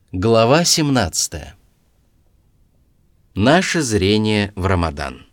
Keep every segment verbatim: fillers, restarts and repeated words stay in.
Глава семнадцатая. Наше зрение в Рамадан.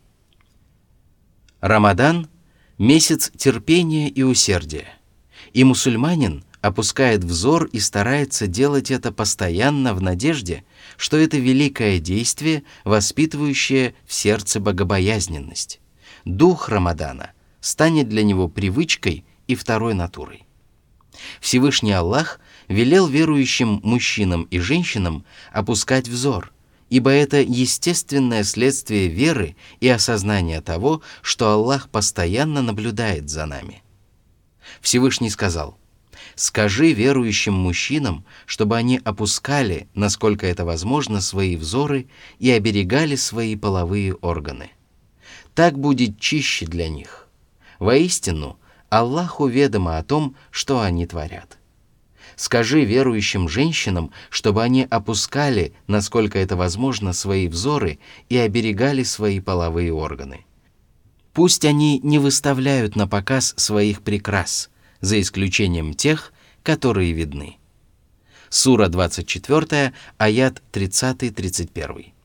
Рамадан – месяц терпения и усердия, и мусульманин опускает взор и старается делать это постоянно в надежде, что это великое действие, воспитывающее в сердце богобоязненность. Дух Рамадана станет для него привычкой и второй натурой. Всевышний Аллах велел верующим мужчинам и женщинам опускать взор, ибо это естественное следствие веры и осознания того, что Аллах постоянно наблюдает за нами. Всевышний сказал: «Скажи верующим мужчинам, чтобы они опускали, насколько это возможно, свои взоры и оберегали свои половые органы. Так будет чище для них. Воистину, Аллаху ведомо о том, что они творят. Скажи верующим женщинам, чтобы они опускали, насколько это возможно, свои взоры и оберегали свои половые органы. Пусть они не выставляют на показ своих прикрас, за исключением тех, которые видны». Сура двадцать четыре, аят тридцать-тридцать один.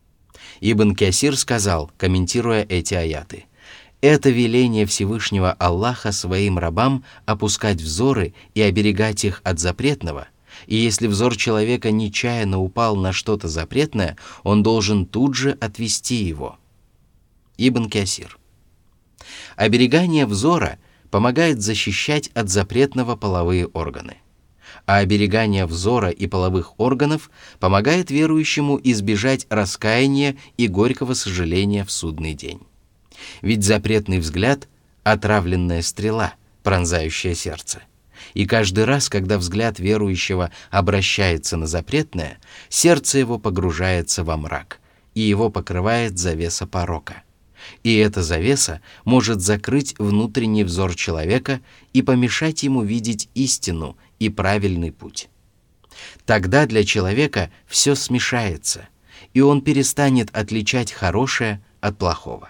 Ибн Касир сказал, комментируя эти аяты: «Это веление Всевышнего Аллаха своим рабам опускать взоры и оберегать их от запретного, и если взор человека нечаянно упал на что-то запретное, он должен тут же отвести его». Ибн Касир. Оберегание взора помогает защищать от запретного половые органы, а оберегание взора и половых органов помогает верующему избежать раскаяния и горького сожаления в судный день. Ведь запретный взгляд — отравленная стрела, пронзающая сердце. И каждый раз, когда взгляд верующего обращается на запретное, сердце его погружается во мрак, и его покрывает завеса порока. И эта завеса может закрыть внутренний взор человека и помешать ему видеть истину и правильный путь. Тогда для человека все смешается, и он перестанет отличать хорошее от плохого.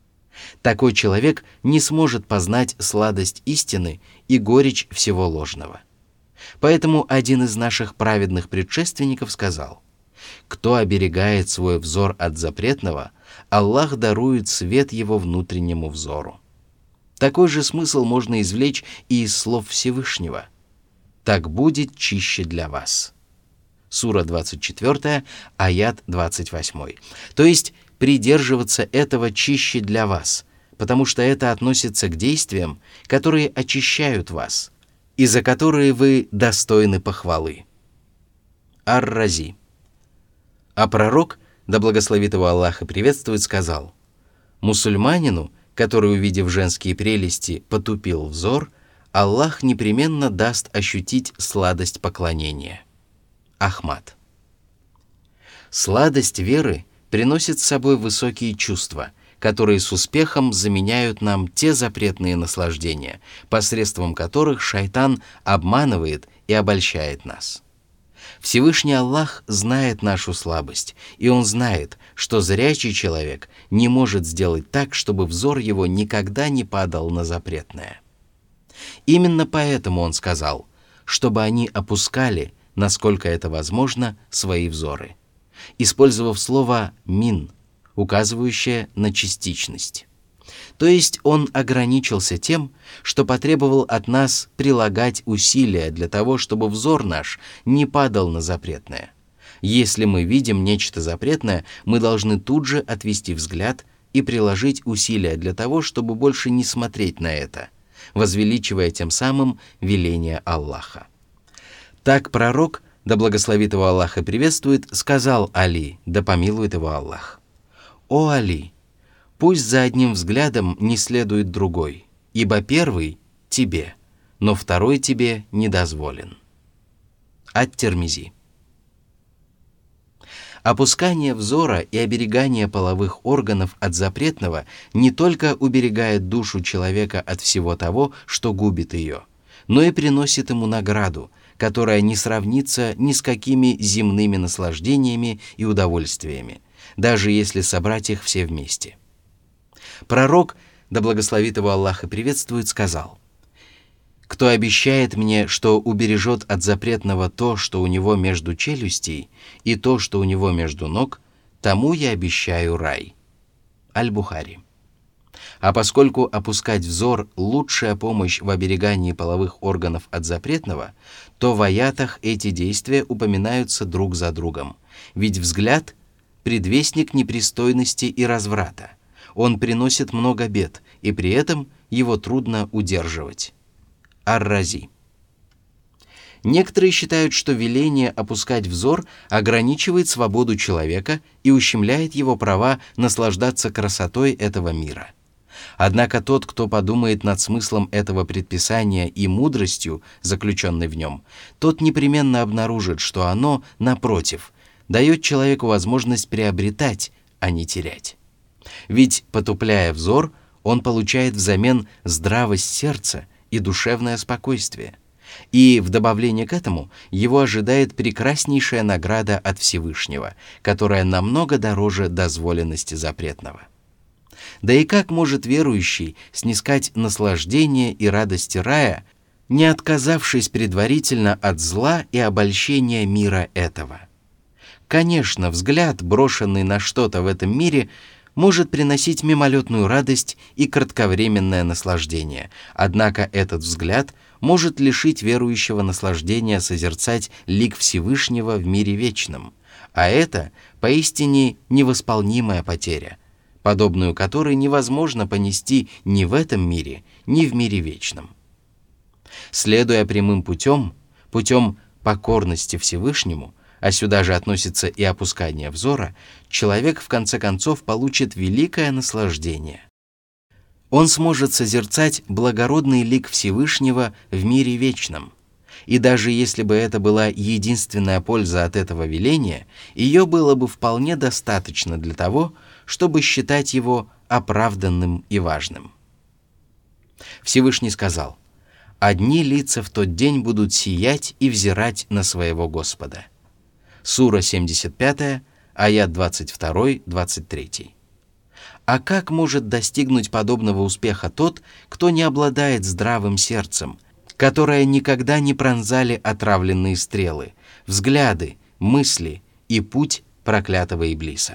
Такой человек не сможет познать сладость истины и горечь всего ложного. Поэтому один из наших праведных предшественников сказал: «Кто оберегает свой взор от запретного, Аллах дарует свет его внутреннему взору». Такой же смысл можно извлечь и из слов Всевышнего: «Так будет чище для вас». Сура двадцать четыре, аят двадцать восемь. То есть придерживаться этого чище для вас, потому что это относится к действиям, которые очищают вас, и за которые вы достойны похвалы. Ар-Рази. А пророк, да благословит его Аллах и приветствует, сказал: «Мусульманину, который, увидев женские прелести, потупил взор, Аллах непременно даст ощутить сладость поклонения». Ахмад. Сладость веры приносит с собой высокие чувства, которые с успехом заменяют нам те запретные наслаждения, посредством которых шайтан обманывает и обольщает нас. Всевышний Аллах знает нашу слабость, и Он знает, что зрячий человек не может сделать так, чтобы взор его никогда не падал на запретное. Именно поэтому Он сказал, чтобы они опускали, насколько это возможно, свои взоры, использовав слово «мин», указывающее на частичность. То есть Он ограничился тем, что потребовал от нас прилагать усилия для того, чтобы взор наш не падал на запретное. Если мы видим нечто запретное, мы должны тут же отвести взгляд и приложить усилия для того, чтобы больше не смотреть на это, возвеличивая тем самым веление Аллаха. Так пророк, да благословит его Аллах и приветствует, сказал Али, да помилует его Аллах: «О Али, пусть за одним взглядом не следует другой, ибо первый — тебе, но второй тебе не дозволен». Ат-Тирмизи. Опускание взора и оберегание половых органов от запретного не только уберегает душу человека от всего того, что губит ее, но и приносит ему награду, которая не сравнится ни с какими земными наслаждениями и удовольствиями, даже если собрать их все вместе. Пророк, да благословит его Аллах и приветствует, сказал: Кто обещает мне, что убережет от запретного то, что у него между челюстей, и то, что у него между ног, тому я обещаю рай». Аль-Бухари. А поскольку опускать взор – лучшая помощь в оберегании половых органов от запретного, то в аятах эти действия упоминаются друг за другом. Ведь взгляд – предвестник непристойности и разврата. Он приносит много бед, и при этом его трудно удерживать. Ар-Рази. Некоторые считают, что веление опускать взор ограничивает свободу человека и ущемляет его права наслаждаться красотой этого мира. Однако тот, кто подумает над смыслом этого предписания и мудростью, заключенной в нем, тот непременно обнаружит, что оно, напротив, дает человеку возможность приобретать, а не терять. Ведь, потупляя взор, он получает взамен здравость сердца и душевное спокойствие. И в добавление к этому его ожидает прекраснейшая награда от Всевышнего, которая намного дороже дозволенности запретного. Да и как может верующий снискать наслаждение и радости рая, не отказавшись предварительно от зла и обольщения мира этого? Конечно, взгляд, брошенный на что-то в этом мире, может приносить мимолетную радость и кратковременное наслаждение, однако этот взгляд может лишить верующего наслаждения созерцать лик Всевышнего в мире вечном, а это поистине невосполнимая потеря, подобную которой невозможно понести ни в этом мире, ни в мире вечном. Следуя прямым путем, путем покорности Всевышнему, а сюда же относится и опускание взора, человек в конце концов получит великое наслаждение. Он сможет созерцать благородный лик Всевышнего в мире вечном. И даже если бы это была единственная польза от этого веления, ее было бы вполне достаточно для того, чтобы считать его оправданным и важным. Всевышний сказал: «Одни лица в тот день будут сиять и взирать на своего Господа». Сура семьдесят пять, аят двадцать два двадцать три. А как может достигнуть подобного успеха тот, кто не обладает здравым сердцем, которое никогда не пронзали отравленные стрелы, взгляды, мысли и путь проклятого Иблиса?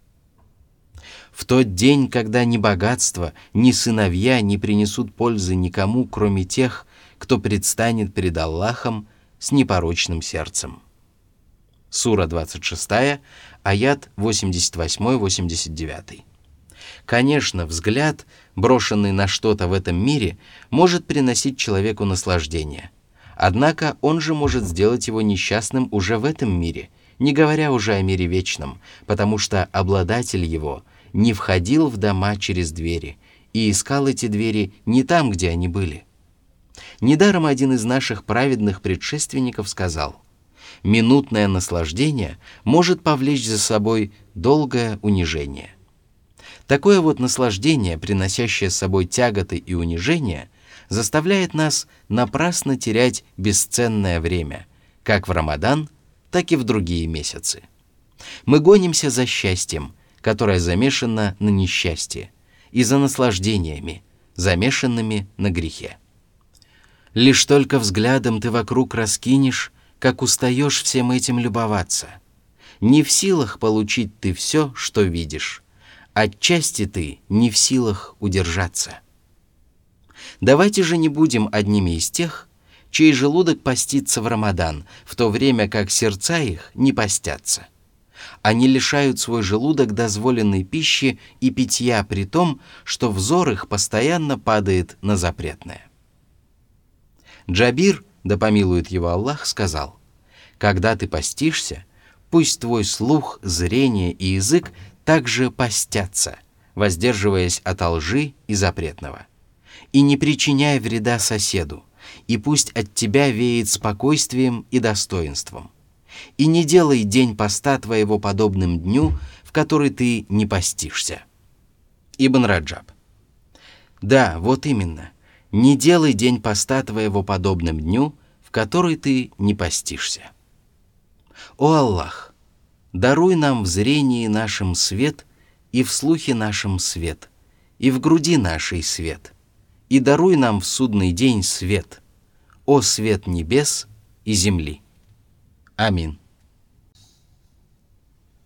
В тот день, когда ни богатство, ни сыновья не принесут пользы никому, кроме тех, кто предстанет пред Аллахом с непорочным сердцем. Сура двадцать шесть, аят восемьдесят восемь восемьдесят девять. Конечно, взгляд, брошенный на что-то в этом мире, может приносить человеку наслаждение. Однако он же может сделать его несчастным уже в этом мире, не говоря уже о мире вечном, потому что обладатель его не входил в дома через двери и искал эти двери не там, где они были. Недаром один из наших праведных предшественников сказал: «Минутное наслаждение может повлечь за собой долгое унижение». Такое вот наслаждение, приносящее с собой тяготы и унижение, заставляет нас напрасно терять бесценное время, как в Рамадан, так и в другие месяцы. Мы гонимся за счастьем, которое замешано на несчастье, и за наслаждениями, замешанными на грехе. Лишь только взглядом ты вокруг раскинешь, как устаешь всем этим любоваться. Не в силах получить ты все, что видишь. Отчасти ты не в силах удержаться. Давайте же не будем одними из тех, чей желудок постится в Рамадан, в то время как сердца их не постятся. Они лишают свой желудок дозволенной пищи и питья при том, что взор их постоянно падает на запретное. Джабир, да помилует его Аллах, сказал: «Когда ты постишься, пусть твой слух, зрение и язык также постятся, воздерживаясь от лжи и запретного. И не причиняй вреда соседу, и пусть от тебя веет спокойствием и достоинством. И не делай день поста твоего подобным дню, в который ты не постишься». Ибн Раджаб. Да, вот именно. Не делай день поста твоего подобным дню, в который ты не постишься. О Аллах, даруй нам в зрении нашем свет, и в слухе нашем свет, и в груди нашей свет, и даруй нам в судный день свет, «О свет небес и земли». Амин.